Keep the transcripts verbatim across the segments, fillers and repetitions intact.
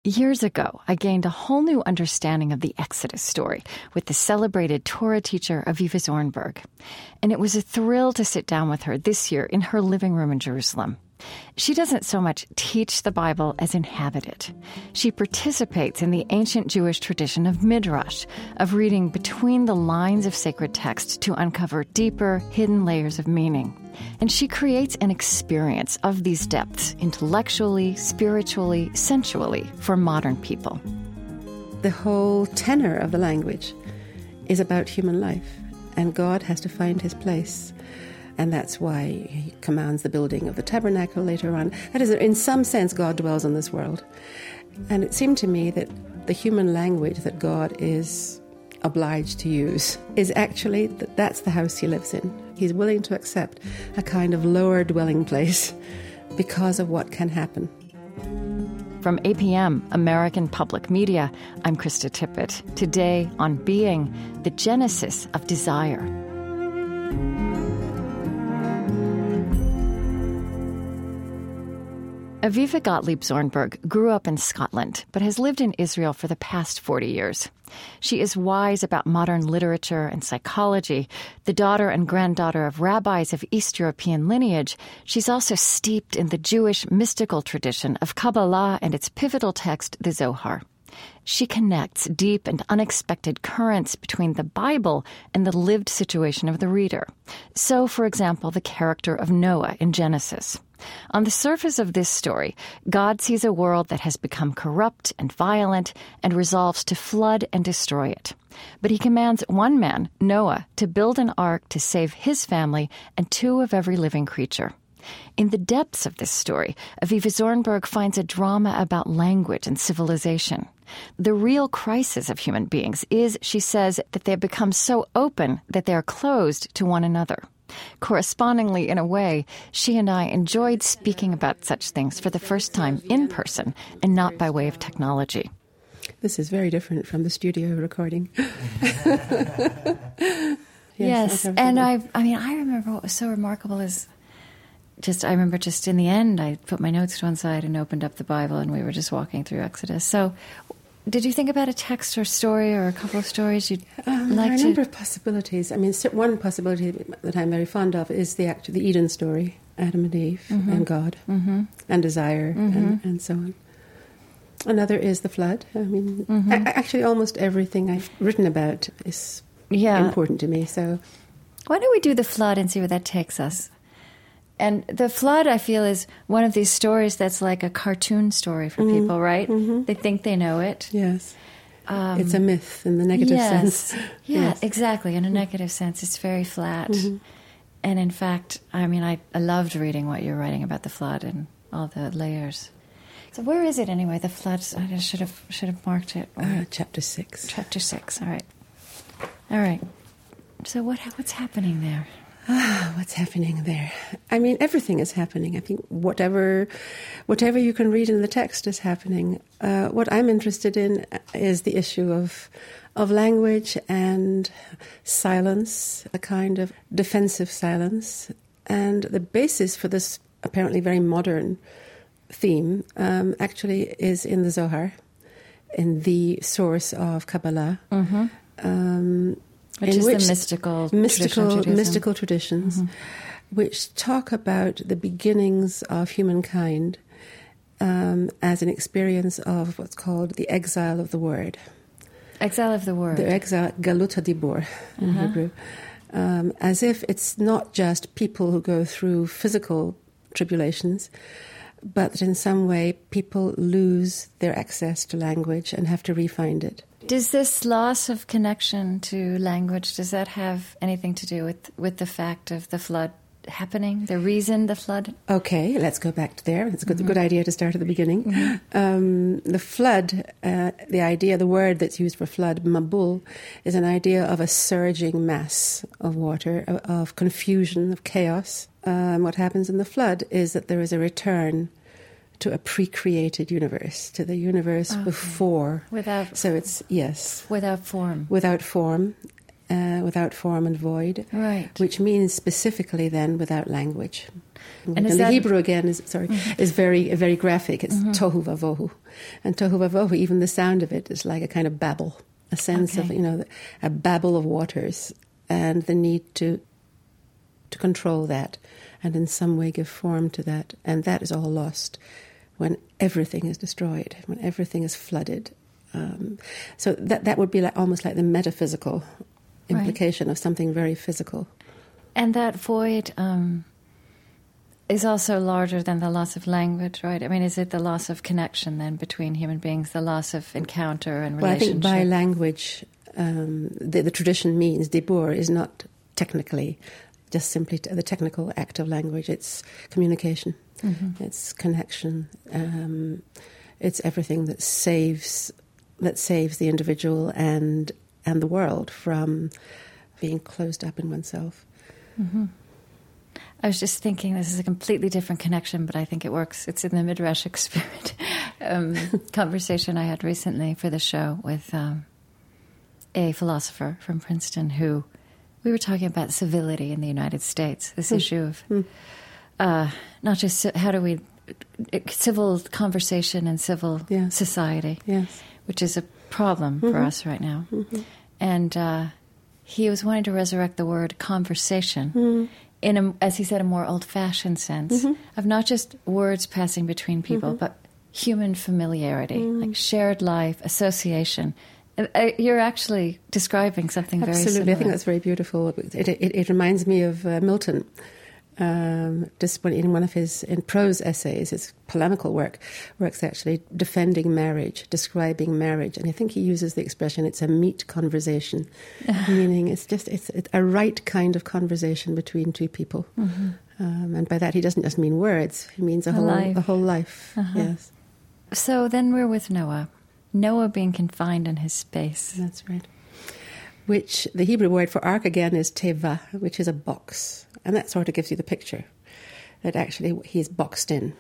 Years ago, I gained a whole new understanding of the Exodus story with the celebrated Torah teacher Aviva Zornberg. And it was a thrill to sit down with her this year in her living room in Jerusalem. She doesn't so much teach the Bible as inhabit it. She participates in the ancient Jewish tradition of midrash, of reading between the lines of sacred text to uncover deeper, hidden layers of meaning. And she creates an experience of these depths, intellectually, spiritually, sensually, for modern people. The whole tenor of the language is about human life, and God has to find his place. And that's why he commands the building of the tabernacle later on. That is, in some sense, God dwells in this world. And it seemed to me that the human language that God is obliged to use is actually that that's the house he lives in. He's willing to accept a kind of lower dwelling place because of what can happen. From A P M, American Public Media, I'm Krista Tippett. Today on Being, the Genesis of Desire. Aviva Gottlieb Zornberg grew up in Scotland, but has lived in Israel for the past forty years. She is wise about modern literature and psychology. The daughter and granddaughter of rabbis of East European lineage, she's also steeped in the Jewish mystical tradition of Kabbalah and its pivotal text, the Zohar. She connects deep and unexpected currents between the Bible and the lived situation of the reader. So, for example, the character of Noah in Genesis. On the surface of this story, God sees a world that has become corrupt and violent and resolves to flood and destroy it. But he commands one man, Noah, to build an ark to save his family and two of every living creature. In the depths of this story, Aviva Zornberg finds a drama about language and civilization. The real crisis of human beings is, she says, that they have become so open that they are closed to one another. Correspondingly, in a way, she and I enjoyed speaking about such things for the first time in person and not by way of technology. This is very different from the studio recording. yes, yes and I I mean, I remember what was so remarkable is just, I remember just in the end, I put my notes to one side and opened up the Bible and we were just walking through Exodus. So did you think about a text or story or a couple of stories you'd um, like there are to... a number of possibilities. I mean, one possibility that I'm very fond of is the act of the Eden story, Adam and Eve mm-hmm. and God mm-hmm. and desire mm-hmm. and, and so on. Another is the flood. I mean, mm-hmm. a- actually almost everything I've written about is yeah. important to me. So why don't we do the flood and see where that takes us? And the flood, I feel, is one of these stories that's like a cartoon story for mm-hmm. people, right? Mm-hmm. They think they know it. Yes. Um, it's a myth in the negative yes. sense. Yeah, yes. exactly. In a negative sense, it's very flat. Mm-hmm. And in fact, I mean, I, I loved reading what you're writing about the flood and all the layers. So where is it anyway, the flood? I should have should have marked it. Uh, chapter six. Chapter six, all right. All right. So what what's happening there? Ah, what's happening there? I mean, everything is happening. I think whatever whatever you can read in the text is happening. Uh, what I'm interested in is the issue of of language and silence, a kind of defensive silence. And the basis for this apparently very modern theme um, actually is in the Zohar, in the source of Kabbalah. Mm-hmm. Um Which is which the mystical, mystical, tradition, mystical traditions, mm-hmm. which talk about the beginnings of humankind um, as an experience of what's called the exile of the word. Exile of the word. The exile, galut hadibur in uh-huh. Hebrew. Um, as if it's not just people who go through physical tribulations, but that in some way people lose their access to language and have to re-find it. Does this loss of connection to language, does that have anything to do with, with the fact of the flood happening, the reason the flood? Okay, let's go back to there. It's a good, mm-hmm. good idea to start at the beginning. Mm-hmm. Um, the flood, uh, the idea, the word that's used for flood, mabul, is an idea of a surging mass of water, of, of confusion, of chaos. Um, what happens in the flood is that there is a return to a pre-created universe, to the universe okay. before. Without. So it's, yes. Without form. Without form. uh, without form and void, right? Which means specifically then without language. And, and is the that... Hebrew again is sorry mm-hmm. is very very graphic. It's mm-hmm. tohu vavohu, and tohu vavohu. Even the sound of it is like a kind of babble, a sense okay. of you know a babble of waters, and the need to to control that, and in some way give form to that, and that is all lost when everything is destroyed, when everything is flooded. Um, so that that would be like, almost like the metaphysical implication right. of something very physical. And that void um, is also larger than the loss of language, right? I mean, is it the loss of connection then between human beings, the loss of encounter and relationship? Well, I think by language, um, the, the tradition means dibur is not technically just simply the technical act of language. It's communication. Mm-hmm. It's connection. Um, it's everything that saves that saves the individual and and the world from being closed up in oneself. Mm-hmm. I was just thinking this is a completely different connection, but I think it works. It's in the Midrashic spirit. um, conversation I had recently for the show with um, a philosopher from Princeton who we were talking about civility in the United States, this mm. issue of mm. uh, not just how do we civil conversation and civil yes. society, yes. which is a problem mm-hmm. for us right now. Mm-hmm. And uh, he was wanting to resurrect the word conversation mm-hmm. in, a, as he said, a more old-fashioned sense mm-hmm. of not just words passing between people, mm-hmm. but human familiarity, mm-hmm. like shared life, association. Uh, you're actually describing something Absolutely. very similar. I think that's very beautiful. It, it, it reminds me of uh, Milton. Um, just when in one of his in prose essays, his polemical work, works actually defending marriage, describing marriage, and I think he uses the expression "it's a meet conversation," meaning it's just it's, it's a right kind of conversation between two people, mm-hmm. um, and by that he doesn't just mean words; he means a, a whole life. a whole life. Uh-huh. Yes. So then we're with Noah. Noah being confined in his space. That's right. Which the Hebrew word for ark again is teva, which is a box. And that sort of gives you the picture that actually he's boxed in.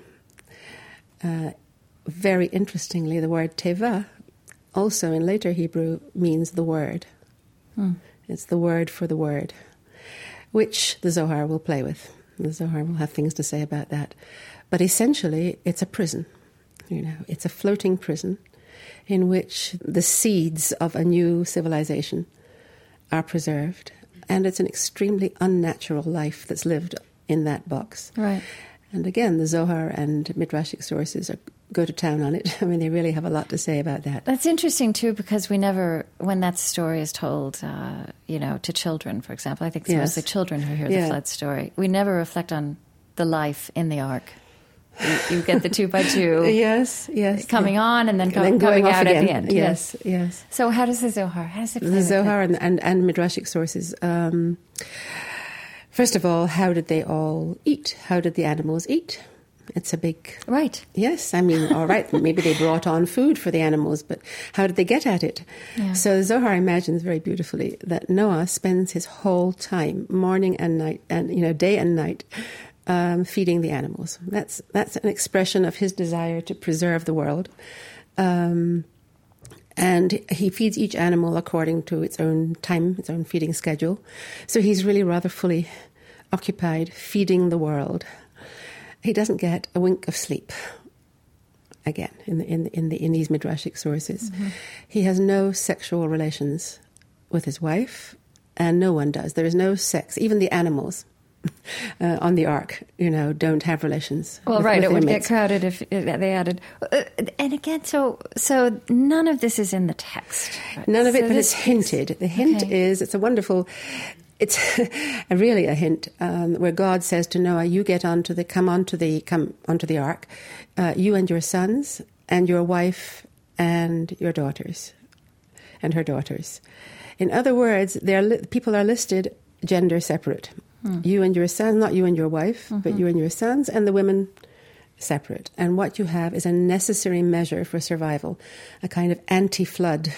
Uh, very interestingly, the word teva also in later Hebrew means the word. Hmm. It's the word for the word, which the Zohar will play with. The Zohar will have things to say about that. But essentially, it's a prison. You know, it's a floating prison in which the seeds of a new civilization are preserved. And it's an extremely unnatural life that's lived in that box. Right. And again, the Zohar and Midrashic sources are, go to town on it. I mean, they really have a lot to say about that. That's interesting, too, because we never, when that story is told, uh, you know, to children, for example, I think it's yes. mostly children who hear yeah. the flood story, we never reflect on the life in the ark. You, you get the two by two yes, yes, coming yeah. on and then, and then coming out again. at the end. Yes, yes, yes. So how does the Zohar, how does it play The Zohar and, and, and, and Midrashic sources, um, first of all, how did they all eat? How did the animals eat? It's a big... Right. Yes, I mean, all right, maybe they brought on food for the animals, but how did they get at it? Yeah. So the Zohar imagines very beautifully that Noah spends his whole time, morning and night, and you know, day and night, Um, feeding the animals. That's that's an expression of his desire to preserve the world. Um, and he feeds each animal according to its own time, its own feeding schedule. So he's really rather fully occupied feeding the world. He doesn't get a wink of sleep. Again, in the, in the, in the in these Midrashic sources, mm-hmm. he has no sexual relations with his wife, and no one does. There is no sex. Even the animals. Uh, on the ark, you know, don't have relations. Well, with, right, with it would mates. get crowded if they added. Uh, and again, so so none of this is in the text. Right? None of it, so but it's hinted. The hint okay. is, it's a wonderful, it's a really a hint um, where God says to Noah, "You get onto the, come onto the, come onto the ark, uh, you and your sons and your wife and your daughters, and her daughters." In other words, they're li- people are listed gender separate. Hmm. You and your son, not you and your wife, mm-hmm. but you and your sons, and the women separate. And what you have is a necessary measure for survival, a kind of anti-flood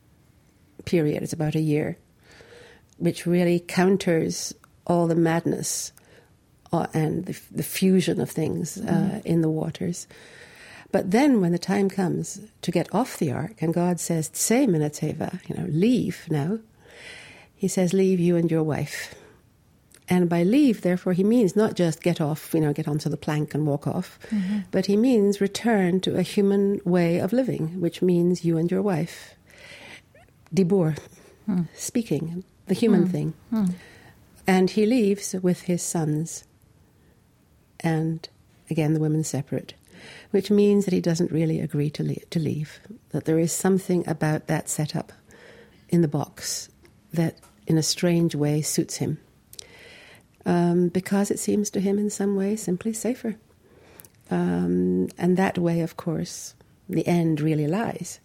period. It's about a year, which really counters all the madness uh, and the, the fusion of things uh, mm. in the waters. But then when the time comes to get off the ark, and God says, "Tsei min hateva," you know, leave now, He says, leave you and your wife. And by leave, therefore, he means not just get off, you know, get onto the plank and walk off, mm-hmm. but he means return to a human way of living, which means you and your wife. Dibur, hmm. speaking, the human hmm. thing. Hmm. And he leaves with his sons. And again, the women separate, which means that he doesn't really agree to leave, to leave, that there is something about that setup in the box that in a strange way suits him. Um, because it seems to him in some way simply safer. Um, and that way, of course, the end really lies.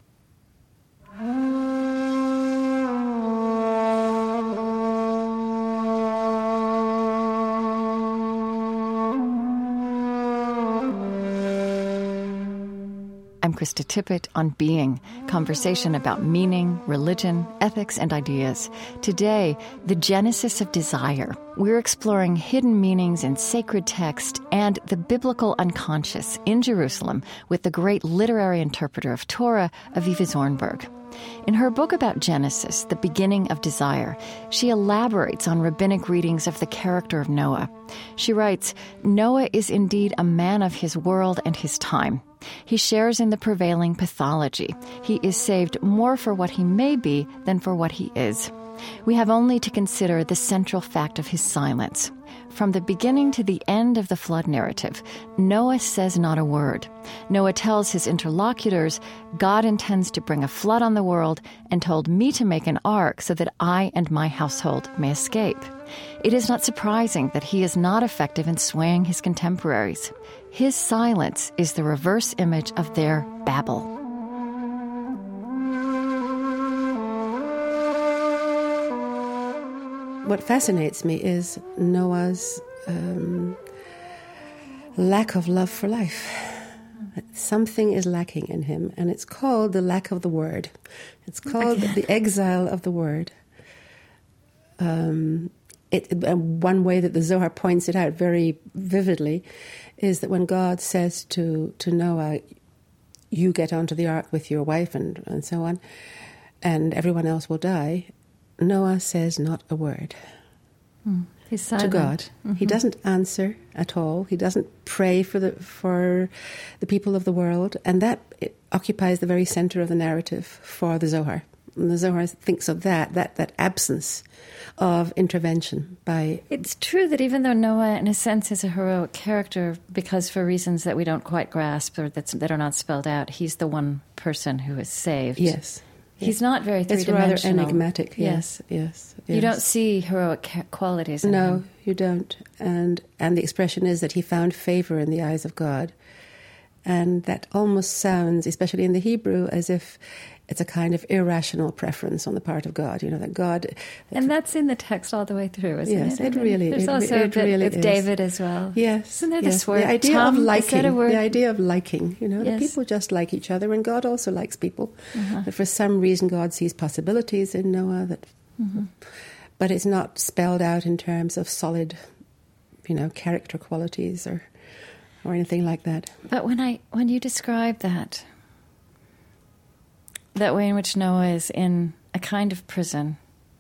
I'm Krista Tippett on Being, conversation about meaning, religion, ethics, and ideas. Today, the genesis of desire. We're exploring hidden meanings in sacred text and the biblical unconscious in Jerusalem with the great literary interpreter of Torah, Aviva Zornberg. In her book about Genesis, The Beginning of Desire, she elaborates on rabbinic readings of the character of Noah. She writes, Noah is indeed a man of his world and his time. He shares in the prevailing pathology. He is saved more for what he may be than for what he is. We have only to consider the central fact of his silence. From the beginning to the end of the flood narrative, Noah says not a word. Noah tells his interlocutors, God intends to bring a flood on the world and told me to make an ark so that I and my household may escape. It is not surprising that he is not effective in swaying his contemporaries. His silence is the reverse image of their babble. What fascinates me is Noah's um, lack of love for life. Something is lacking in him, and it's called the lack of the word. It's called Again. the exile of the word. Um, it, one way that the Zohar points it out very vividly is that when God says to, to Noah, you get onto the ark with your wife and, and so on, and everyone else will die, Noah says not a word mm, he's silent. to God. Mm-hmm. He doesn't answer at all. He doesn't pray for the for the people of the world, and that it occupies the very center of the narrative for the Zohar. And the Zohar thinks of that, that that absence of intervention by... It's true that even though Noah, in a sense, is a heroic character, because for reasons that we don't quite grasp or that's, that are not spelled out, he's the one person who is saved. Yes. He's not very three-dimensional. It's rather enigmatic, yes, yes, yes. You don't see heroic qualities in no, him. No, you don't. And and the expression is that he found favor in the eyes of God. And that almost sounds, especially in the Hebrew, as if it's a kind of irrational preference on the part of God, you know, that God... And that's in the text all the way through, isn't yes, it? Yes, it really There's it, also it a bit really with is. David as well. Yes. Isn't there yes. this word, the idea Tom? of liking, Is that a word? The idea of liking, you know, yes. that people just like each other, and God also likes people. Uh-huh. That for some reason God sees possibilities in Noah, that, mm-hmm. but it's not spelled out in terms of solid, you know, character qualities or or anything like that. But when I when you describe that, that way in which Noah is in a kind of prison,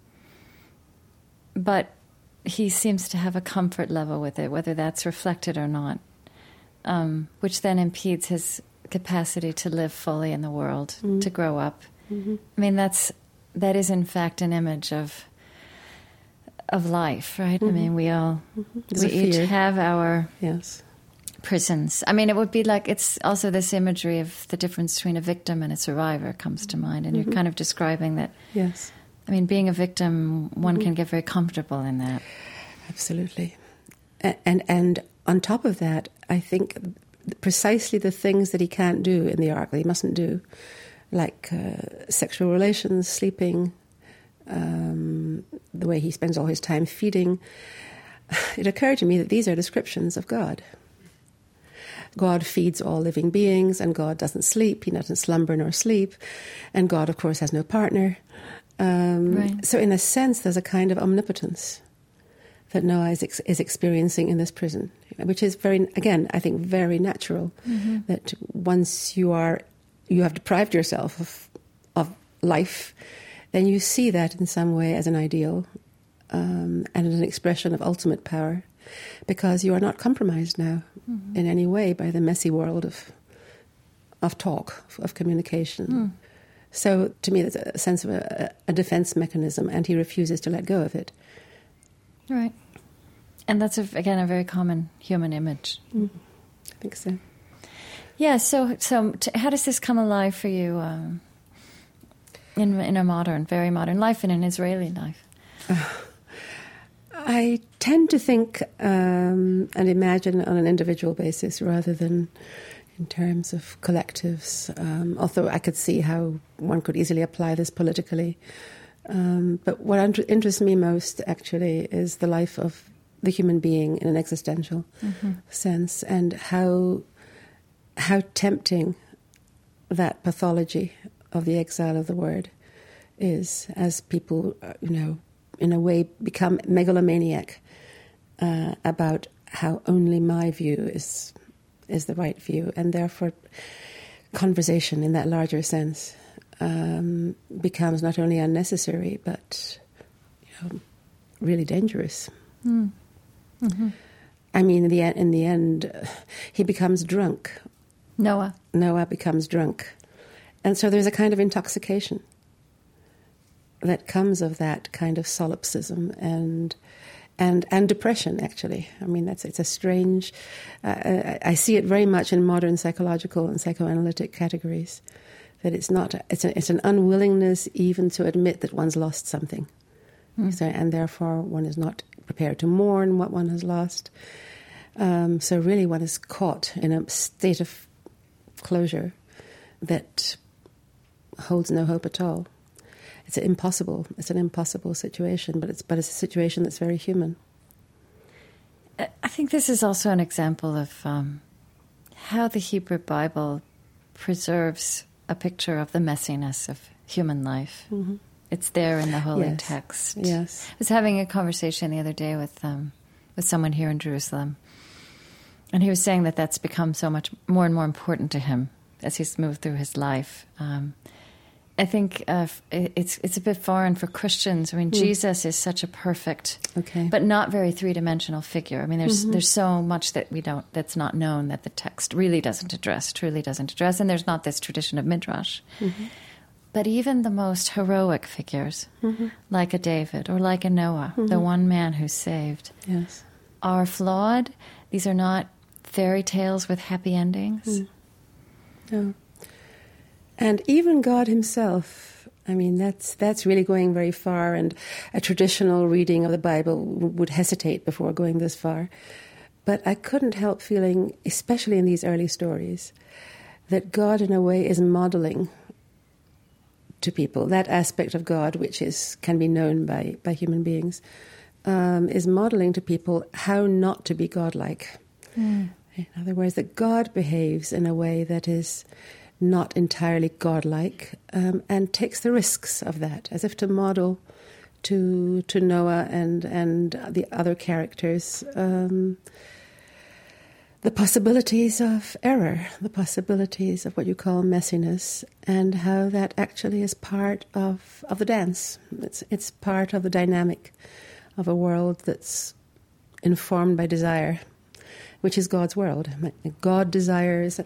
but he seems to have a comfort level with it, whether that's reflected or not, um, which then impedes his capacity to live fully in the world, mm-hmm. to grow up. Mm-hmm. I mean, that's that is in fact an image of of life, right? Mm-hmm. I mean, we all mm-hmm. we each have our yes. prisons. I mean, it would be like, it's also this imagery of the difference between a victim and a survivor comes to mind. And mm-hmm. you're kind of describing that. Yes. I mean, being a victim, one mm-hmm. can get very comfortable in that. Absolutely. And, and and on top of that, I think precisely the things that he can't do in the ark, that he mustn't do, like uh, sexual relations, sleeping, um, the way he spends all his time feeding, it occurred to me that these are descriptions of God. God feeds all living beings, and God doesn't sleep. He doesn't slumber nor sleep. And God, of course, has no partner. Um, right. So in a sense, there's a kind of omnipotence that Noah is, ex- is experiencing in this prison, which is very, again, I think very natural, mm-hmm. that once you are, you have deprived yourself of, of life, then you see that in some way as an ideal um, and an expression of ultimate power, because you are not compromised now mm-hmm. in any way by the messy world of of talk, of communication. Mm. So to me, there's a sense of a, a defense mechanism, and he refuses to let go of it. Right. And that's, a, again, a very common human image. Mm. I think so. Yeah, so so t- how does this come alive for you um, in in a modern, very modern life, in an Israeli life? Uh, I tend to think um, and imagine on an individual basis rather than in terms of collectives, um, although I could see how one could easily apply this politically. Um, but what inter- interests me most, actually, is the life of the human being in an existential mm-hmm. sense, and how how tempting that pathology of the exile of the word is, as people, you know, in a way become megalomaniac uh, about how only my view is is the right view, and therefore conversation in that larger sense um, becomes not only unnecessary but, you know, really dangerous. Mm. Mm-hmm. I mean, in the in the end, uh, he becomes drunk. Noah. Noah becomes drunk, and so there's a kind of intoxication that comes of that kind of solipsism and and and depression. Actually, I mean, that's it's a strange. Uh, I, I see it very much in modern psychological and psychoanalytic categories. That it's not. It's a, it's an unwillingness even to admit that one's lost something, mm. so, and therefore one is not prepared to mourn what one has lost. Um, so really, one is caught in a state of closure that holds no hope at all. It's impossible. It's an impossible situation, but it's but it's a situation that's very human. I think this is also an example of um, how the Hebrew Bible preserves a picture of the messiness of human life. Mm-hmm. It's there in the holy yes. text. Yes. I was having a conversation the other day with um, with someone here in Jerusalem, and he was saying that that's become so much more and more important to him as he's moved through his life. Um, I think uh, it's it's a bit foreign for Christians. I mean, mm. Jesus is such a perfect, okay. but not very three-dimensional figure. I mean, there's mm-hmm. there's so much that we don't that's not known, that the text really doesn't address, truly doesn't address, and there's not this tradition of midrash. Mm-hmm. But even the most heroic figures, mm-hmm. like a David or like a Noah, mm-hmm. the one man who's saved, yes. are flawed. These are not fairy tales with happy endings. Mm. No. And even God himself, I mean, that's that's really going very far, and a traditional reading of the Bible would hesitate before going this far. But I couldn't help feeling, especially in these early stories, that God in a way is modeling to people that aspect of God which is can be known by, by human beings, um, is modeling to people how not to be godlike. Mm. In other words, that God behaves in a way that is not entirely godlike, um, and takes the risks of that, as if to model to to Noah and and the other characters um, the possibilities of error, the possibilities of what you call messiness, and how that actually is part of, of the dance. It's it's part of the dynamic of a world that's informed by desire, which is God's world. God desires,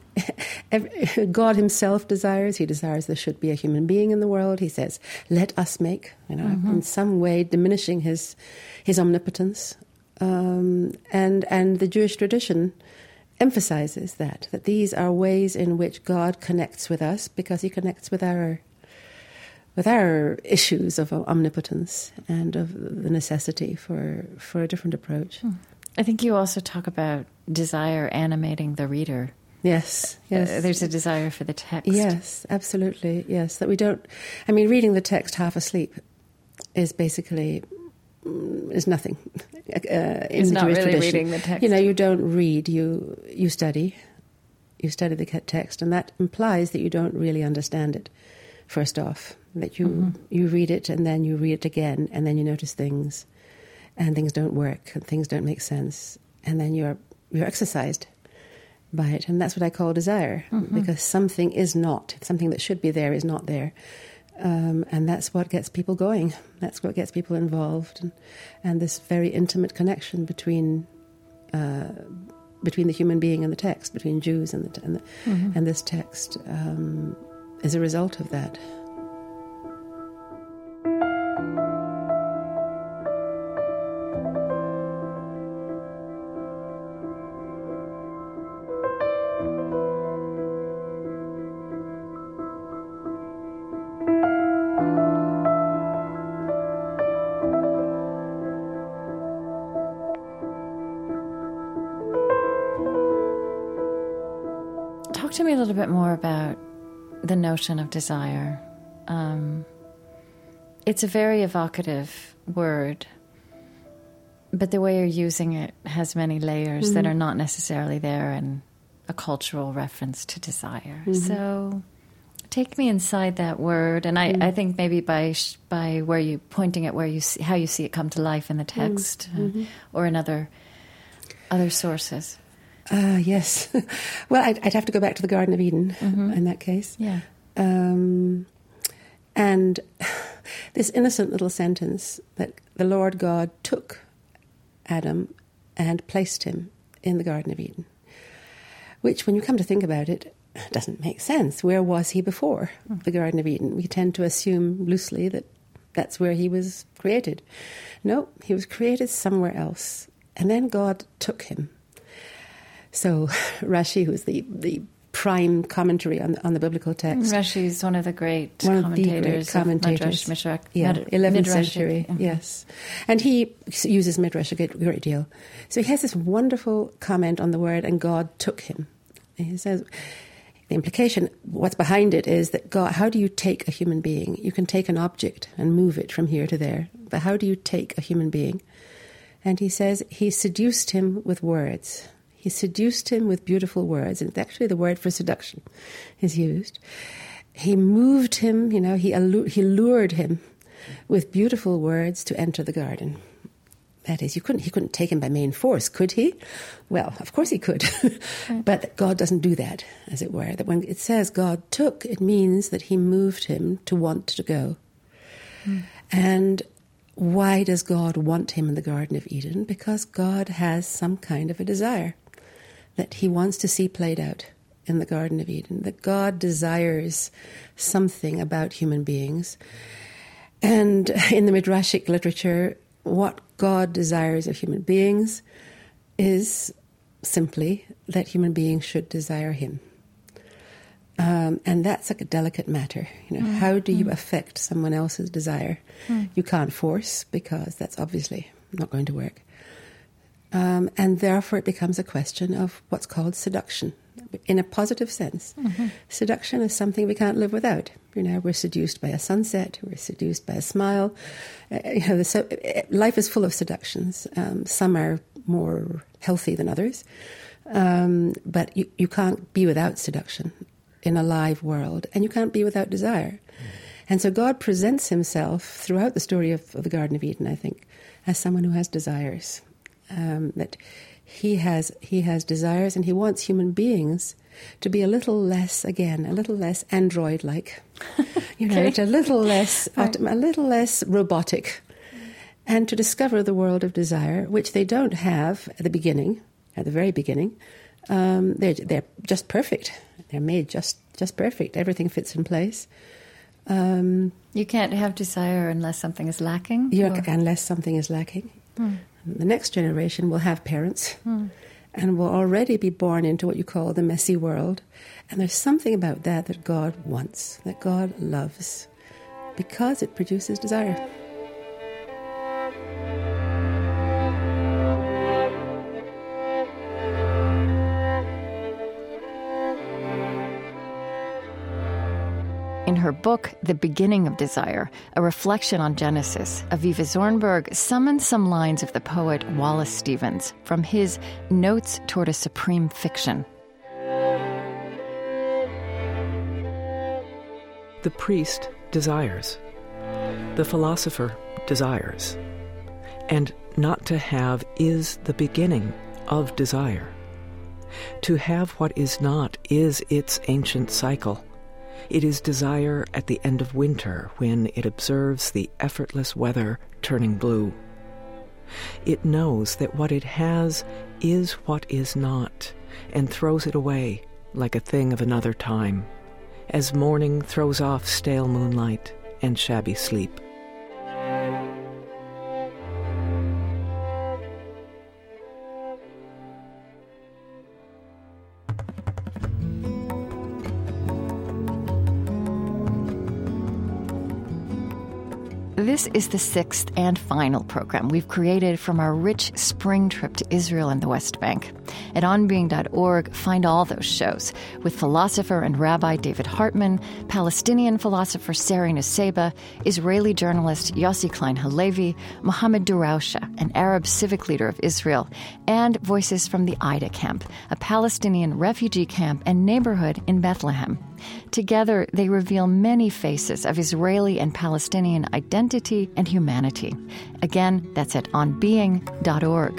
God himself desires, he desires there should be a human being in the world. He says, let us make, you know, mm-hmm. in some way diminishing his his omnipotence. Um, and and the Jewish tradition emphasizes that, that these are ways in which God connects with us, because he connects with our with our issues of omnipotence and of the necessity for, for a different approach. Hmm. I think you also talk about desire animating the reader. Yes, yes. Uh, there's a desire for the text. Yes, absolutely, yes. That we don't... I mean, reading the text half asleep is basically... is nothing. Uh, in it's the not Jewish really tradition. Reading the text. You know, you don't read, you you study. You study the text, and that implies that you don't really understand it, first off. That you, mm-hmm. you read it, and then you read it again, and then you notice things, and things don't work, and things don't make sense, and then you're you're exercised by it. And that's what I call desire, mm-hmm. because something is not, something that should be there is not there. Um, and that's what gets people going. That's what gets people involved. And, and this very intimate connection between uh, between the human being and the text, between Jews and, the, and, the, mm-hmm. and this text, um, is a result of that. Talk to me a little bit more about the notion of desire. Um, it's a very evocative word, but the way you're using it has many layers mm-hmm. that are not necessarily there in a cultural reference to desire. Mm-hmm. So take me inside that word, and I, mm-hmm. I think maybe by by where you pointing at where you see, how you see it come to life in the text mm-hmm. uh, or in other other sources. Uh, yes. Well, I'd, I'd have to go back to the Garden of Eden mm-hmm. in that case. Yeah. Um, and this innocent little sentence that the Lord God took Adam and placed him in the Garden of Eden, which, when you come to think about it, doesn't make sense. Where was he before mm. the Garden of Eden? We tend to assume loosely that that's where he was created. No, he was created somewhere else. And then God took him. So Rashi, who's the, the prime commentary on the, on the biblical text. Rashi is one of the great one commentators. Of the great commentators. Of Midrash, yeah, Mid- eleventh Midrashic. century, Mm-hmm. yes. And he uses Midrash a great, great deal. So he has this wonderful comment on the word, and God took him. And he says, the implication, what's behind it is that God, how do you take a human being? You can take an object and move it from here to there. But how do you take a human being? And he says, he seduced him with words. He seduced him with beautiful words. And actually the word for seduction is used. He moved him, you know, he allu- he lured him with beautiful words to enter the garden. That is, you couldn't, he couldn't take him by main force, could he? Well, of course he could. But God doesn't do that, as it were. That when it says God took, it means that he moved him to want to go. Mm. And why does God want him in the Garden of Eden? Because God has some kind of a desire that he wants to see played out in the Garden of Eden, that God desires something about human beings. And in the Midrashic literature, what God desires of human beings is simply that human beings should desire him. Um, and that's like a delicate matter. You know, mm. how do you mm. affect someone else's desire? Mm. You can't force, because that's obviously not going to work. Um, and therefore it becomes a question of what's called seduction, in a positive sense. Mm-hmm. Seduction is something we can't live without. You know, we're seduced by a sunset, we're seduced by a smile. Uh, you know, so, uh, life is full of seductions. Um, some are more healthy than others. Um, but you, you can't be without seduction in a live world, and you can't be without desire. Mm. And so God presents himself throughout the story of, of the Garden of Eden, I think, as someone who has desires. Um, that he has he has desires, and he wants human beings to be a little less, again, a little less android-like, you know, okay. a little less, right. a little less robotic, and to discover the world of desire, which they don't have at the beginning, at the very beginning. Um, they're they're just perfect. They're made just just perfect. Everything fits in place. Um, you can't have desire unless something is lacking? Unless something is lacking. Hmm. The next generation will have parents hmm. and will already be born into what you call the messy world. And there's something about that that God wants, that God loves, because it produces desire. In her book, The Beginning of Desire, a reflection on Genesis, Aviva Zornberg summons some lines of the poet Wallace Stevens from his Notes Toward a Supreme Fiction. The priest desires. The philosopher desires. And not to have is the beginning of desire. To have what is not is its ancient cycle. It is desire at the end of winter when it observes the effortless weather turning blue. It knows that what it has is what is not, and throws it away like a thing of another time, as morning throws off stale moonlight and shabby sleep. This is the sixth and final program we've created from our rich spring trip to Israel and the West Bank. At on being dot org, find all those shows with philosopher and rabbi David Hartman, Palestinian philosopher Sari Nusseibeh, Israeli journalist Yossi Klein Halevi, Mohammed Darawshe, an Arab civic leader of Israel, and voices from the Aida camp, a Palestinian refugee camp and neighborhood in Bethlehem. Together, they reveal many faces of Israeli and Palestinian identity and humanity. Again, that's at on being dot org.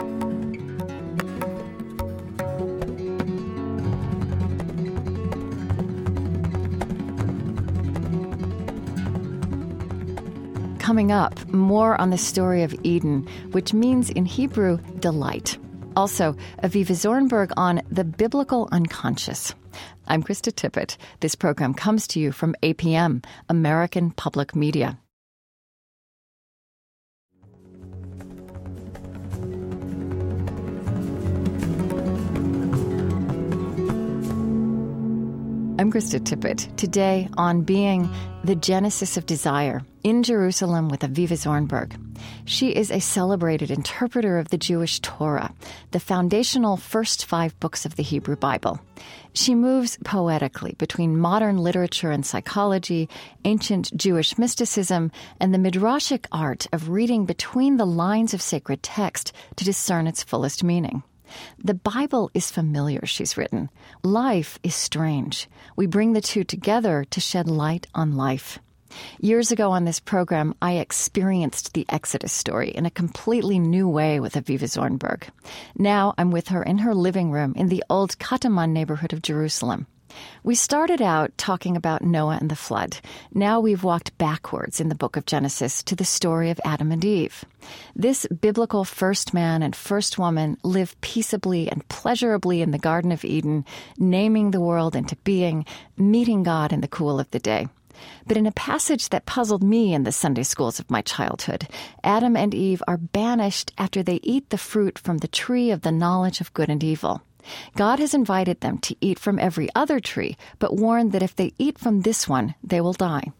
Coming up, more on the story of Eden, which means in Hebrew, delight. Also, Aviva Zornberg on the biblical unconscious. I'm Krista Tippett. This program comes to you from A P M, American Public Media. I'm Krista Tippett. Today on Being, the Genesis of Desire, in Jerusalem with Aviva Zornberg. She is a celebrated interpreter of the Jewish Torah, the foundational first five books of the Hebrew Bible. She moves poetically between modern literature and psychology, ancient Jewish mysticism, and the midrashic art of reading between the lines of sacred text to discern its fullest meaning. The Bible is familiar, she's written. Life is strange. We bring the two together to shed light on life. Years ago on this program, I experienced the Exodus story in a completely new way with Aviva Zornberg. Now I'm with her in her living room in the old Kataman neighborhood of Jerusalem. We started out talking about Noah and the flood. Now we've walked backwards in the book of Genesis to the story of Adam and Eve. This biblical first man and first woman live peaceably and pleasurably in the Garden of Eden, naming the world into being, meeting God in the cool of the day. But in a passage that puzzled me in the Sunday schools of my childhood, Adam and Eve are banished after they eat the fruit from the tree of the knowledge of good and evil. God has invited them to eat from every other tree, but warned that if they eat from this one, they will die.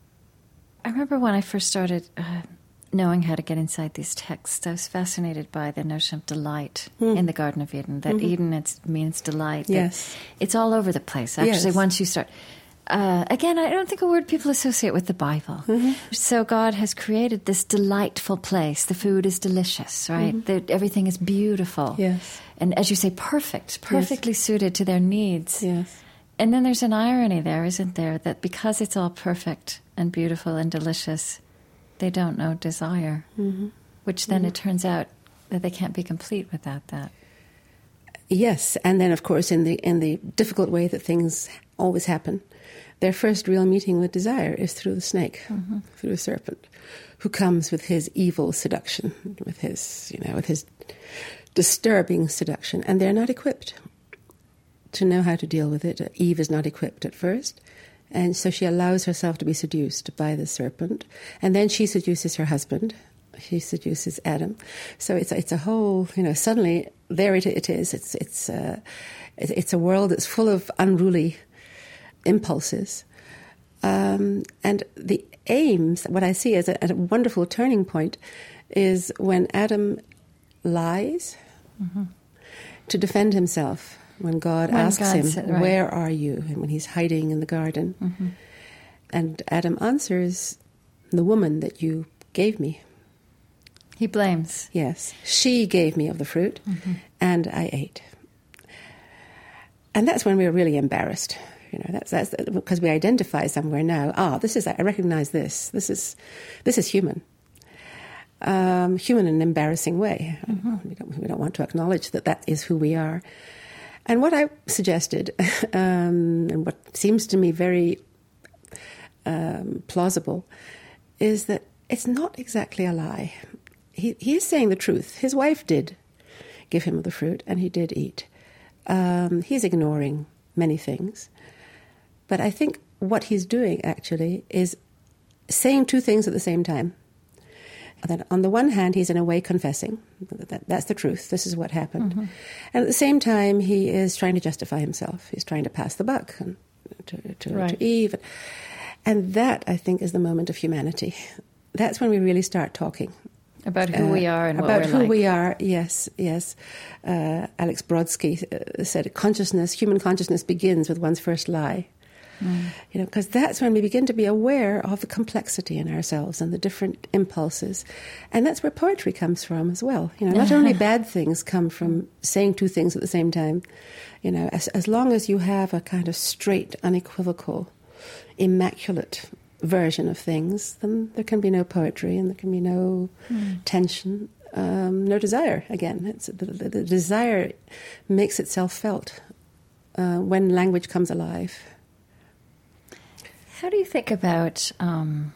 I remember when I first started uh, knowing how to get inside these texts, I was fascinated by the notion of delight mm. in the Garden of Eden, that mm-hmm. Eden it means delight. Yes. It's all over the place, actually, yes. once you start... Uh, again, I don't think a word people associate with the Bible. Mm-hmm. So God has created this delightful place. The food is delicious, right? Mm-hmm. The, everything is beautiful. Yes. And as you say, perfect, perfectly yes. suited to their needs. Yes. And then there's an irony there, isn't there? That because it's all perfect and beautiful and delicious, they don't know desire. Mm-hmm. Which then mm-hmm. it turns out that they can't be complete without that. Yes. And then, of course, in the in the difficult way that things always happen, their first real meeting with desire is through the snake, mm-hmm. through the serpent, who comes with his evil seduction, with his, you know, with his disturbing seduction. And they're not equipped to know how to deal with it. Eve is not equipped at first. And so she allows herself to be seduced by the serpent. And then she seduces her husband. She seduces Adam. So it's it's a whole, you know, suddenly there it, it is. It's, it's, uh, it's a world that's full of unruly impulses. Um, and the aims, what I see as a, a wonderful turning point, is when Adam lies mm-hmm. to defend himself, when God when asks God him, said, right. where are you? And when he's hiding in the garden. Mm-hmm. And Adam answers, the woman that you gave me. He blames. Yes. She gave me of the fruit, mm-hmm. and I ate. And that's when we were really embarrassed. You know, that's that's because we identify somewhere now. Ah, this is I recognize this. This is this is human, um, human in an embarrassing way. Mm-hmm. We don't we don't want to acknowledge that that is who we are. And what I suggested, um, and what seems to me very um, plausible, is that it's not exactly a lie. He, he is saying the truth. His wife did give him of the fruit, and he did eat. Um, he's ignoring many things. But I think what he's doing, actually, is saying two things at the same time. That on the one hand, he's in a way confessing that that's the truth. This is what happened. Mm-hmm. And at the same time, he is trying to justify himself. He's trying to pass the buck and to, to, right. to Eve. And that, I think, is the moment of humanity. That's when we really start talking. About who uh, we are and what about we're who like. we are, yes, yes. Uh, Alex Brodsky uh, said consciousness, human consciousness begins with one's first lie. Mm. You know, because that's when we begin to be aware of the complexity in ourselves and the different impulses, and that's where poetry comes from as well. You know, not only bad things come from saying two things at the same time. You know, as as long as you have a kind of straight, unequivocal, immaculate version of things, then there can be no poetry and there can be no mm. tension, um, no desire. Again, it's the, the, the desire makes itself felt uh, when language comes alive. How do you think about um,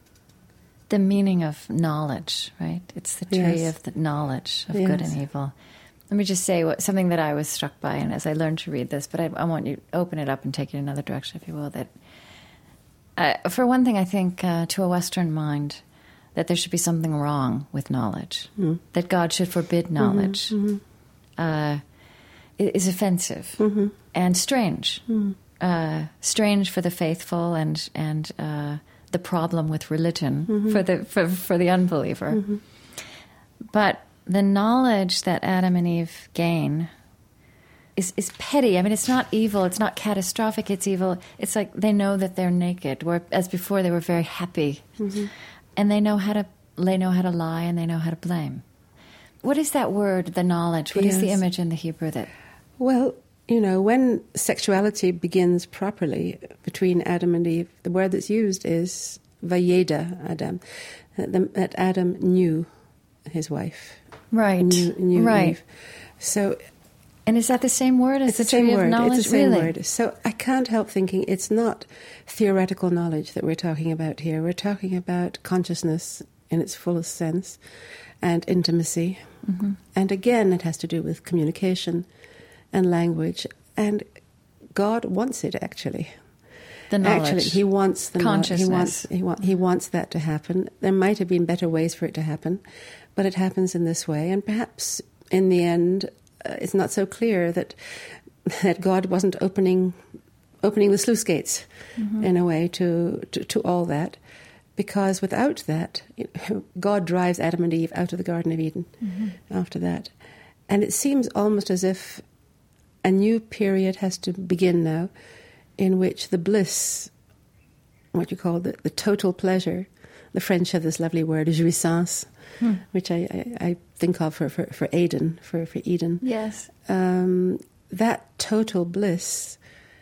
the meaning of knowledge, right? It's the tree yes. of the knowledge of yes. good and evil. Let me just say what, something that I was struck by, and as I learned to read this, but I, I want you to open it up and take it another direction, if you will. That, uh, for one thing, I think uh, to a Western mind that there should be something wrong with knowledge, mm. that God should forbid knowledge, mm-hmm, mm-hmm. Uh, is offensive mm-hmm. and strange. Mm. Uh, strange for the faithful, and and uh, the problem with religion mm-hmm. for the for, for the unbeliever. Mm-hmm. But the knowledge that Adam and Eve gain is is petty. I mean, it's not evil. It's not catastrophic. It's evil. It's like they know that they're naked, whereas before they were very happy, mm-hmm. and they know how to they know how to lie and they know how to blame. What is that word? The knowledge. What yes. is the image in the Hebrew that? Well. You know, when sexuality begins properly between Adam and Eve, the word that's used is vayeda Adam, that, that Adam knew his wife. Right, knew, knew right. Eve. So, and is that the same word as it's the, the same tree word. of knowledge? It's the same really? word. So I can't help thinking it's not theoretical knowledge that we're talking about here. We're talking about consciousness in its fullest sense and intimacy. Mm-hmm. And again, it has to do with communication and language, and God wants it actually. The knowledge, actually, He wants the consciousness. He wants he, wa- he wants that to happen. There might have been better ways for it to happen, but it happens in this way. And perhaps in the end, uh, it's not so clear that that God wasn't opening opening the sluice gates mm-hmm. in a way to, to to all that, because without that, you know, God drives Adam and Eve out of the Garden of Eden. Mm-hmm. After that, and it seems almost as if a new period has to begin now, in which the bliss, what you call the, the total pleasure, the French have this lovely word, jouissance, hmm. which I, I, I think of for, for, for Eden, for, for Eden. Yes. Um, that total bliss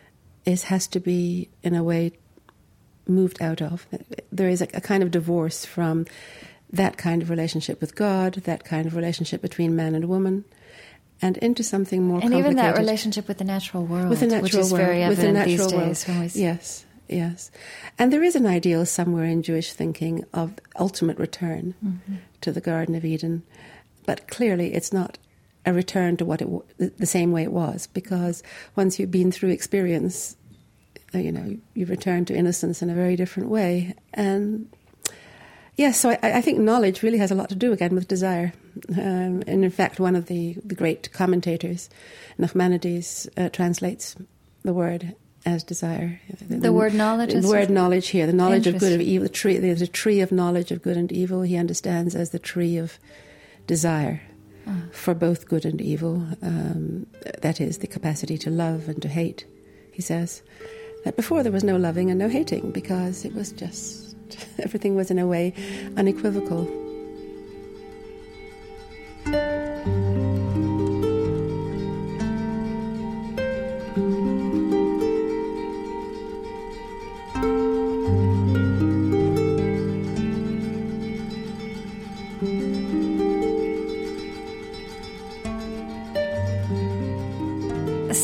is has to be, in a way, moved out of. There is a, a kind of divorce from that kind of relationship with God, that kind of relationship between man and woman, and into something more and complicated. And even that relationship with the natural world, with the natural which is world, very with evident the these natural days. World. When we see. Yes, yes. And there is an ideal somewhere in Jewish thinking of ultimate return mm-hmm. to the Garden of Eden. But clearly it's not a return to what it w- the same way it was, because once you've been through experience, you know, you return to innocence in a very different way. And yes, so I, I think knowledge really has a lot to do, again, with desire. Um, and in fact, one of the, the great commentators, Nachmanides, uh, translates the word as desire. The, the word knowledge? The word knowledge here, the knowledge of good and evil. The tree, there's a tree of knowledge of good and evil he understands as the tree of desire oh. for both good and evil. Um, that is, the capacity to love and to hate, he says. That before there was no loving and no hating, because it was just... everything was, in a way, unequivocal.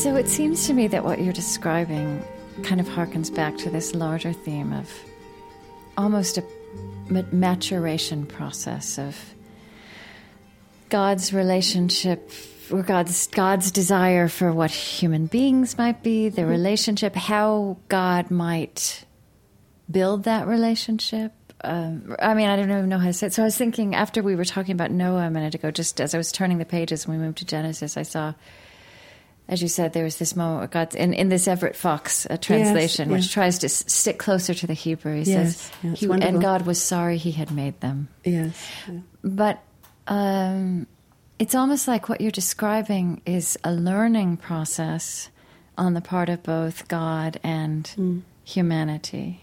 So it seems to me that what you're describing kind of harkens back to this larger theme of almost a maturation process of God's relationship, or God's God's desire for what human beings might be, the relationship, how God might build that relationship. Um, I mean, I don't even know how to say it. So I was thinking, after we were talking about Noah a minute ago, just as I was turning the pages when we moved to Genesis, I saw, as you said, there was this moment where God, in, in this Everett Fox uh, translation, yes, which yeah. tries to s- stick closer to the Hebrew, he yes, says, yeah, he, and God was sorry he had made them. Yes. Yeah. But um, it's almost like what you're describing is a learning process on the part of both God and mm. humanity.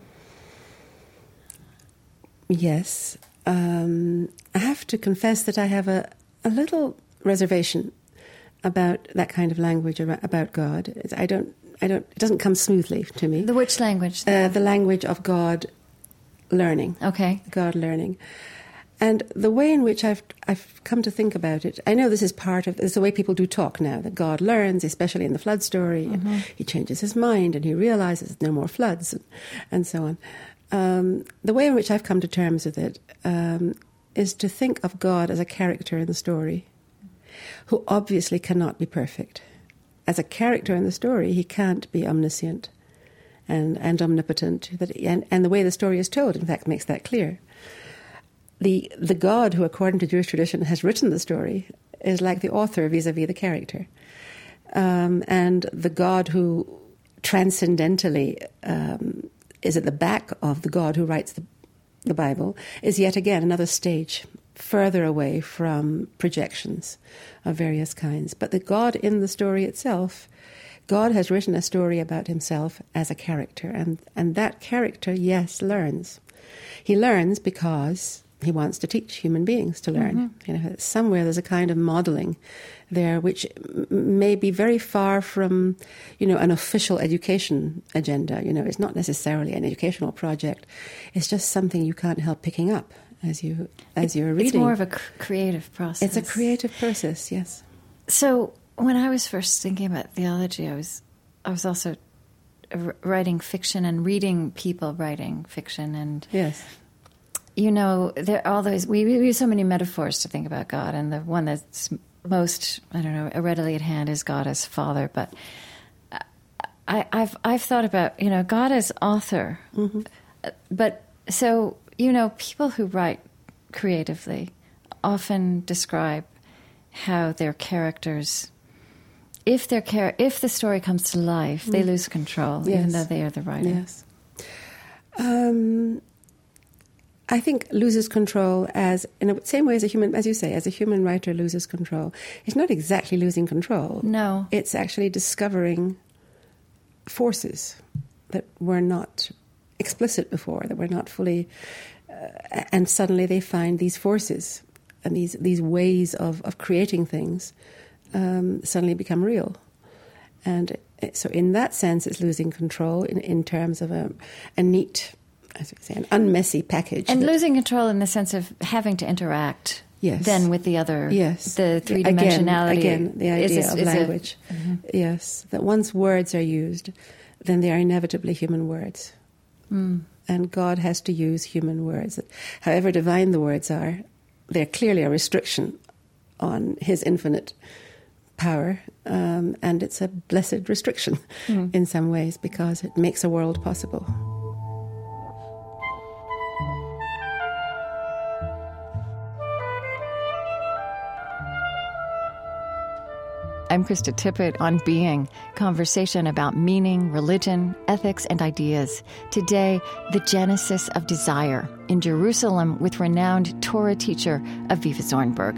Yes. Um, I have to confess that I have a, a little reservation about that kind of language about God. I don't, I don't, it doesn't come smoothly to me. The which language? Uh, the language of God learning. Okay. God learning. And the way in which I've I've come to think about it, I know this is part of, it's the way people do talk now, that God learns, especially in the flood story, mm-hmm. and he changes his mind and he realizes no more floods and, and so on. Um, the way in which I've come to terms with it um, is to think of God as a character in the story who obviously cannot be perfect. As a character in the story, he can't be omniscient and, and omnipotent. That, and, and the way the story is told, in fact, makes that clear. The the God who, according to Jewish tradition, has written the story is like the author vis-a-vis the character. Um, and the God who transcendentally um, is at the back of the God who writes the, the Bible is yet again another stage further away from projections of various kinds. But the God in the story itself, God has written a story about himself as a character, and, and that character, yes, learns. He learns because he wants to teach human beings to learn. Mm-hmm. You know, somewhere there's a kind of modeling there which m- may be very far from, you know, an official education agenda. You know, it's not necessarily an educational project. It's just something you can't help picking up as you as you're reading. It's more of a cr- creative process. It's a creative process, yes. So when I was first thinking about theology, I was I was also r- writing fiction and reading people writing fiction, and yes. You know, there are all those, we, we use so many metaphors to think about God, and the one that's most, I don't know, readily at hand is God as Father. But I, I've I've thought about, you know, God as author. Mm-hmm. But so, you know, people who write creatively often describe how their characters, if their char- if the story comes to life, mm. they lose control, yes. even though they are the writer. Yes. Um. I think loses control as, in the same way as a human, as you say, as a human writer loses control. It's not exactly losing control. No. It's actually discovering forces that were not explicit before, that were not fully, uh, and suddenly they find these forces and these, these ways of, of creating things um, suddenly become real. And it, so in that sense, it's losing control in, in terms of a, a neat, as we say, an unmessy package. And losing control in the sense of having to interact yes. then with the other, yes. the three-dimensionality. Again, again the idea is a, of is language. A, mm-hmm. Yes, that once words are used, then they are inevitably human words. Mm. And God has to use human words. However divine the words are, they're clearly a restriction on his infinite power, um, and it's a blessed restriction mm. in some ways because it makes a world possible. I'm Krista Tippett on Being, conversation about meaning, religion, ethics, and ideas. Today, the genesis of desire in Jerusalem with renowned Torah teacher Aviva Zornberg.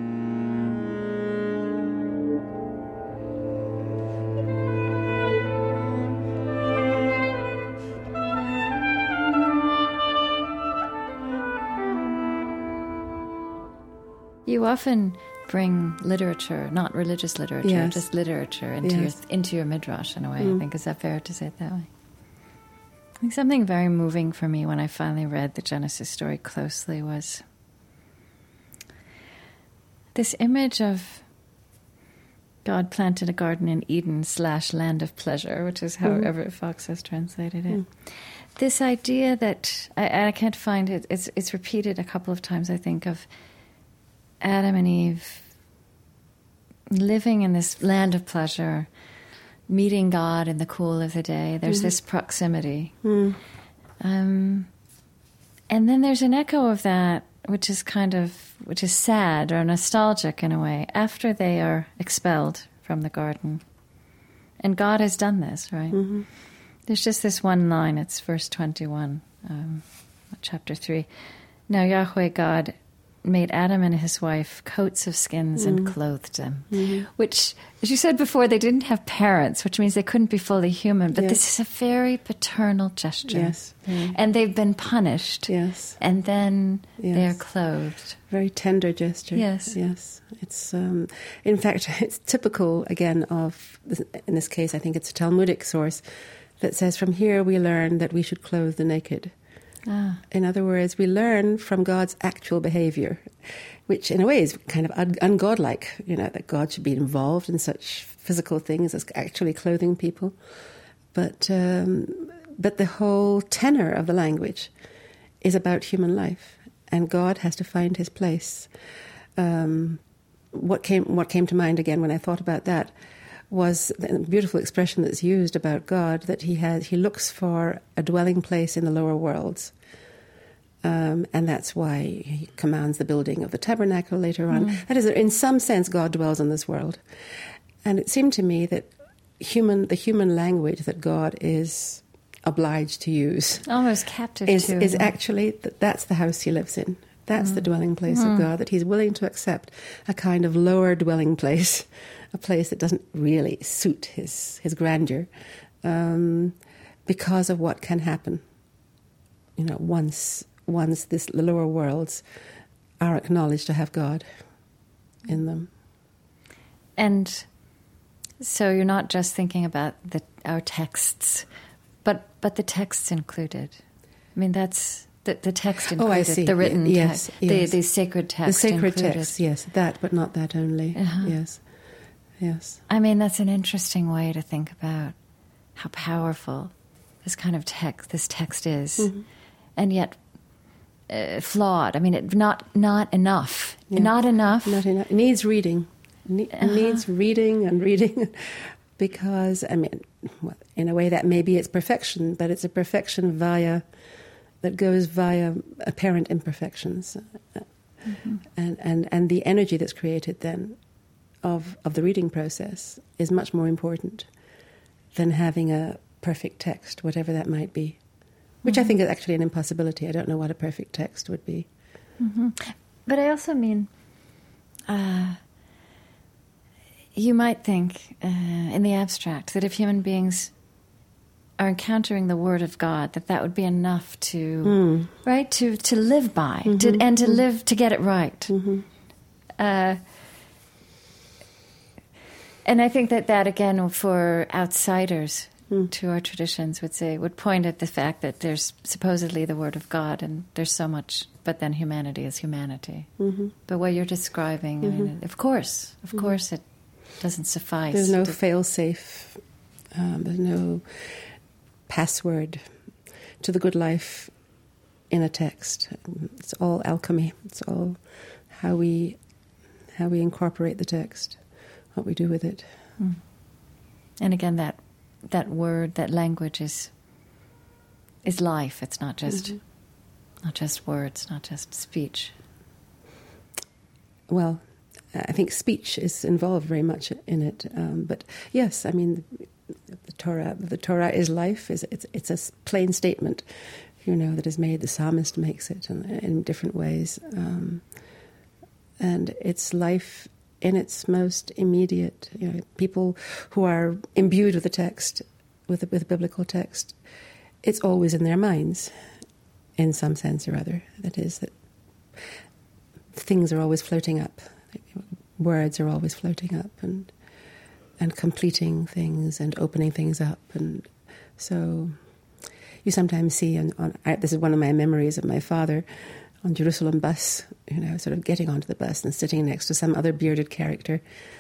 You often bring literature, not religious literature, yes. just literature into yes. your into your midrash in a way. Mm. I think, is that fair to say it that way? I think something very moving for me when I finally read the Genesis story closely was this image of God planted a garden in Eden slash land of pleasure, which is how Mm-hmm. Everett Fox has translated it. Mm. This idea that, I, I can't find it, it's, it's repeated a couple of times, I think, of Adam and Eve living in this land of pleasure, meeting God in the cool of the day. There's Mm-hmm. this proximity. Mm. Um, and then there's an echo of that, which is kind of, which is sad or nostalgic in a way, after they are expelled from the garden. And God has done this, right? Mm-hmm. There's just this one line, it's verse twenty-one, um, chapter three. Now Yahweh God made Adam and his wife coats of skins Mm-hmm. and clothed them. Mm-hmm. Which, as you said before, they didn't have parents, which means they couldn't be fully human. But Yes. this is a very paternal gesture. Yes. Very, And they've been punished. yes. And then Yes. they are clothed. Very tender gesture. Yes. Yes. It's, um, in fact, it's typical, again, of, in this case, I think it's a Talmudic source that says, from here we learn that we should clothe the naked. Ah. In other words, we learn from God's actual behavior, which in a way is kind of un- ungodlike, you know, that God should be involved in such physical things as actually clothing people. But, um, but the whole tenor of the language is about human life, and God has to find his place. Um, what came, what came to mind again when I thought about that was the beautiful expression that's used about God, that he has, he looks for a dwelling place in the lower worlds. Um, and that's why he commands the building of the tabernacle later on. Mm. That is, in some sense, God dwells in this world. And it seemed to me that human, the human language that God is obliged to use, almost captive is, to is it. actually, that that's the house he lives in. That's mm. the dwelling place mm. of God, that he's willing to accept a kind of lower dwelling place, a place that doesn't really suit his, his grandeur, um, because of what can happen, you know, once once this, the lower worlds are acknowledged to have God in them. And so you're not just thinking about the, our texts, but but the texts included. I mean, that's the, the text included, oh, I see. the written yes, text, yes. the, the sacred text The sacred included. text, yes, that, but not that only. Uh-huh. Yes, yes. I mean, that's an interesting way to think about how powerful this kind of text, this text is, Mm-hmm. and yet uh, flawed. I mean, it, not not enough. Yeah. Not enough. Not enough. It needs reading. It Uh-huh. needs reading and reading, because, I mean, well, in a way that maybe it's perfection, but it's a perfection via, that goes via apparent imperfections. Mm-hmm. And, and, and the energy that's created then of, of the reading process is much more important than having a perfect text, whatever that might be. Which mm-hmm. I think is actually an impossibility. I don't know what a perfect text would be. Mm-hmm. But I also mean, uh, you might think uh, in the abstract that if human beings are encountering the Word of God, that that would be enough to, mm. right, to to live by, mm-hmm. to, and to mm-hmm. live to get it right. Mm-hmm. Uh, and I think that that again, for outsiders mm. to our traditions, would say would point at the fact that there's supposedly the Word of God, and there's so much, but then humanity is humanity. Mm-hmm. But what you're describing, mm-hmm. I mean, of course, of mm-hmm. course, it doesn't suffice. There's no to... fail-safe. Um, there's no password to the good life in a text. It's all alchemy. It's all how we how we incorporate the text, what we do with it. Mm. And again, that that word, that language is is life. It's not just mm-hmm. not just words, not just speech. Well, I think speech is involved very much in it. Um, but yes, I mean, the Torah, the Torah is life. Is it's it's a plain statement, you know, that is made. The psalmist makes it in, in different ways, um, and it's life in its most immediate. You know, people who are imbued with the text, with the, with the biblical text, it's always in their minds, in some sense or other. That is that things are always floating up. Words are always floating up and and completing things and opening things up. And so you sometimes see, on, on I, this is one of my memories of my father, on Jerusalem bus, you know, sort of getting onto the bus and sitting next to some other bearded character.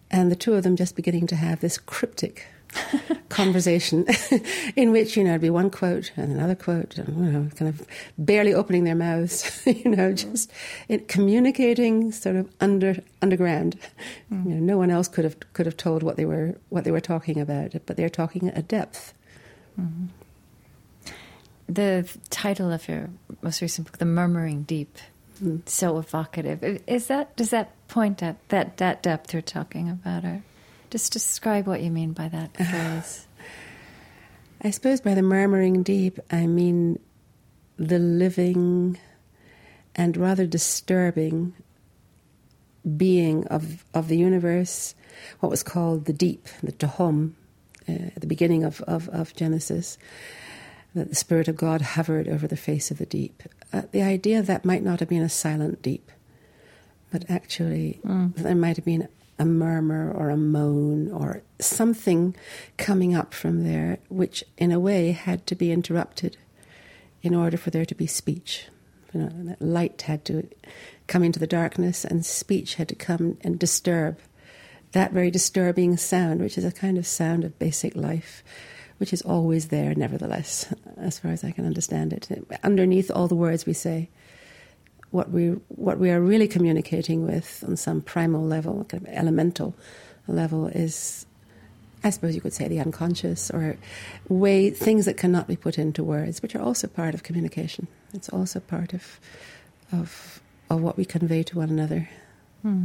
and the two of them just beginning to have this cryptic conversation in which, you know, it'd be one quote and another quote, and, you know, kind of barely opening their mouths, you know, just it, communicating sort of under underground. Mm. You know, no one else could have could have told what they were what they were talking about, but they're talking at depth. Mm-hmm. The title of your most recent book, The Murmuring Deep, mm. so evocative. Is that does that point at that that depth you're talking about, or just describe what you mean by that phrase? I suppose by the murmuring deep, I mean the living and rather disturbing being of, of the universe, what was called the deep, the Tehom, uh, at the beginning of, of, of Genesis, that the Spirit of God hovered over the face of the deep. Uh, the idea that might not have been a silent deep, but actually mm. there might have been a murmur or a moan or something coming up from there, which in a way had to be interrupted in order for there to be speech. You know, that light had to come into the darkness, and speech had to come and disturb that very disturbing sound, which is a kind of sound of basic life, which is always there, nevertheless, as far as I can understand it. Underneath all the words we say, what we what we are really communicating with on some primal level, kind of elemental level, is, I suppose you could say, the unconscious, or way things that cannot be put into words, which are also part of communication. It's also part of of of what we convey to one another. Hmm.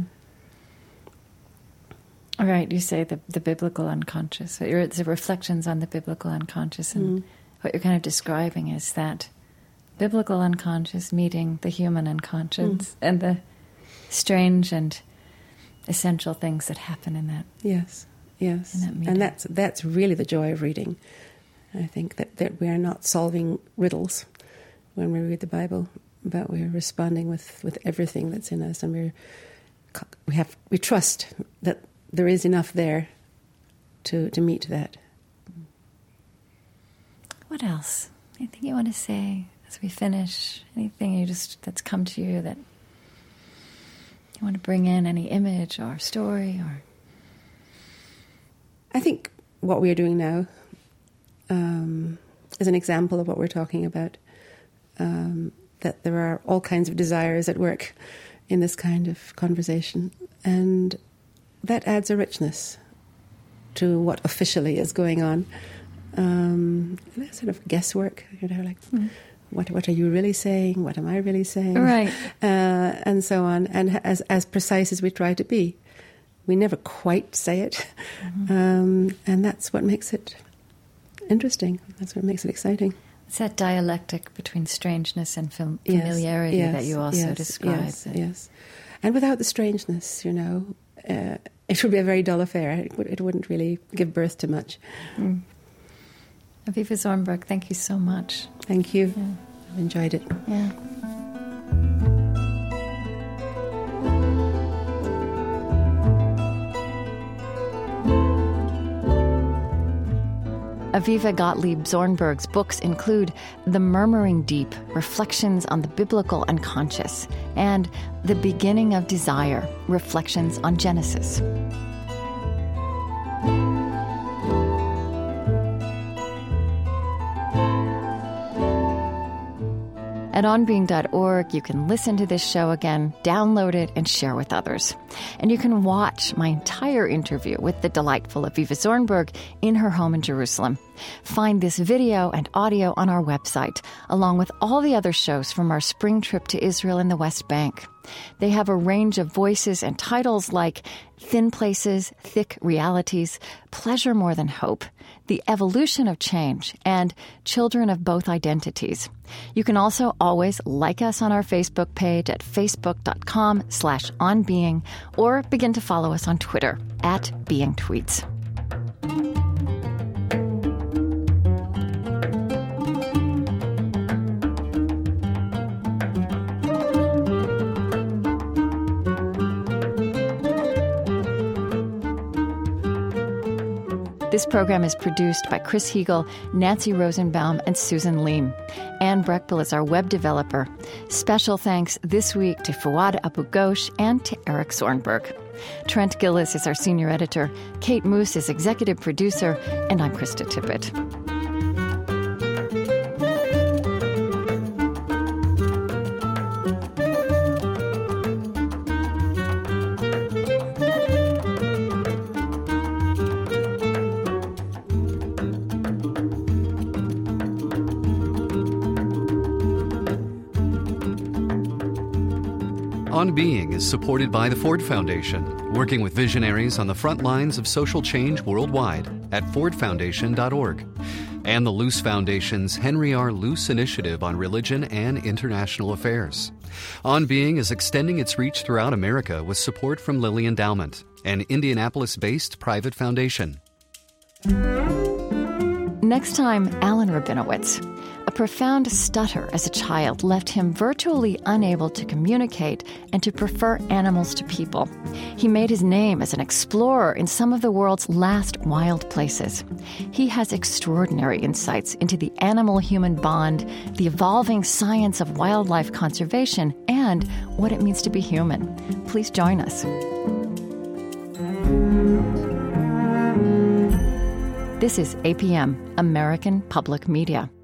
All right, you say the the biblical unconscious. So it's the reflections on the biblical unconscious, and mm. what you're kind of describing is that biblical unconscious meeting the human unconscious, mm. and the strange and essential things that happen in that. Yes, yes. In that meeting. And that's that's really the joy of reading. I think that, that we are not solving riddles when we read the Bible, but we're responding with, with everything that's in us, and we're we have we trust that there is enough there to to meet that. What else? Anything you want to say as we finish? Anything you just that's come to you that you want to bring in? Any image or story? Or I think what we are doing now um, is an example of what we're talking about. Um, that there are all kinds of desires at work in this kind of conversation, and that adds a richness to what officially is going on. Um, sort of guesswork, you know, like mm. what what are you really saying? What am I really saying? Right, uh, and so on. And as as precise as we try to be, we never quite say it, mm-hmm. um, and that's what makes it interesting. That's what makes it exciting. It's that dialectic between strangeness and fam- familiarity yes, yes, that you also yes, describe. Yes, yes. And without the strangeness, you know, uh, it would be a very dull affair. It, would, it wouldn't really give birth to much. Mm. Aviva Zornberg, thank you so much. Thank you. Yeah. I've enjoyed it. Yeah. Aviva Gottlieb Zornberg's books include The Murmuring Deep, Reflections on the Biblical Unconscious, and The Beginning of Desire, Reflections on Genesis. At on being dot org, you can listen to this show again, download it, and share with others. And you can watch my entire interview with the delightful Aviva Zornberg in her home in Jerusalem. Find this video and audio on our website, along with all the other shows from our spring trip to Israel and the West Bank. They have a range of voices and titles like Thin Places, Thick Realities, Pleasure More Than Hope, The Evolution of Change, and Children of Both Identities. You can also always like us on our Facebook page at facebook.com slash onbeing, or begin to follow us on Twitter at Being Tweets. This program is produced by Chris Heagle, Nancy Rosenbaum, and Susan Leem. Anne Breckbill is our web developer. Special thanks this week to Fouad Abu-Ghosh and to Eric Zornberg. Trent Gilliss is our senior editor. Kate Moose is executive producer. And I'm Krista Tippett. On Being is supported by the Ford Foundation, working with visionaries on the front lines of social change worldwide at ford foundation dot org, and the Luce Foundation's Henry R. Luce Initiative on Religion and International Affairs. On Being is extending its reach throughout America with support from Lilly Endowment, an Indianapolis-based private foundation. Next time, Alan Rabinowitz. A profound stutter as a child left him virtually unable to communicate and to prefer animals to people. He made his name as an explorer in some of the world's last wild places. He has extraordinary insights into the animal-human bond, the evolving science of wildlife conservation, and what it means to be human. Please join us. This is A P M, American Public Media.